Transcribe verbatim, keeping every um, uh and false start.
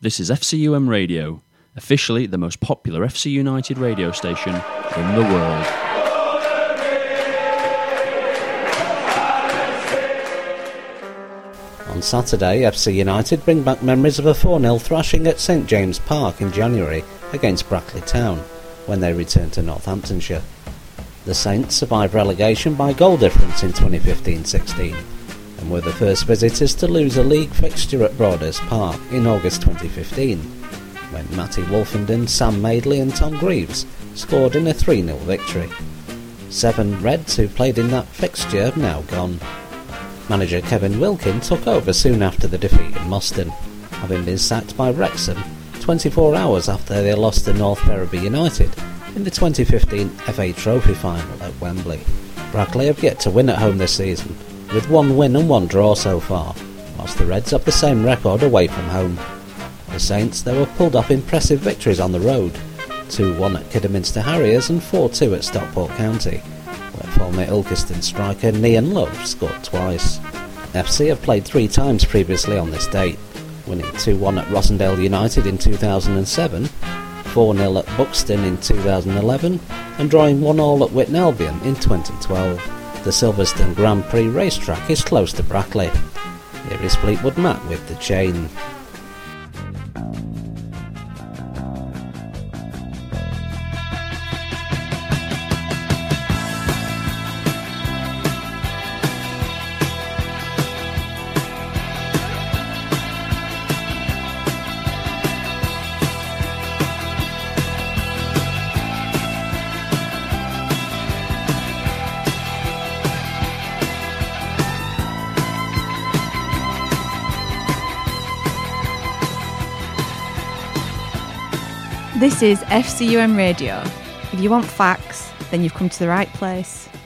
This is F C U M Radio, officially the most popular F C United radio station in the world. On Saturday, F C United bring back memories of a four nil thrashing at St James Park in January against Brackley Town, when they returned to Northamptonshire. The Saints survived relegation by goal difference in twenty fifteen sixteen, and were the first visitors to lose a league fixture at Broadhurst Park in August twenty fifteen, when Matty Wolfenden, Sam Madeley and Tom Greaves scored in a three nil victory. Seven Reds who played in that fixture have now gone. Manager Kevin Wilkin took over soon after the defeat in Moston, having been sacked by Wrexham twenty-four hours after they lost to North Ferriby United in the twenty fifteen F A Trophy final at Wembley. Brackley have yet to win at home this season, with one win and one draw so far, whilst the Reds have the same record away from home. The Saints, they were pulled off impressive victories on the road, two one at Kidderminster Harriers and four two at Stockport County, where former Ilkeston striker Nian Love scored twice. F C have played three times previously on this date, winning two one at Rossendale United in two thousand seven, four nil at Buxton in two thousand eleven, and drawing one all at Whitton Albion in twenty twelve. The Silverstone Grand Prix racetrack is close to Brackley. Here is Fleetwood Mac with The Chain. This is F C U M Radio. If you want facts, then you've come to the right place.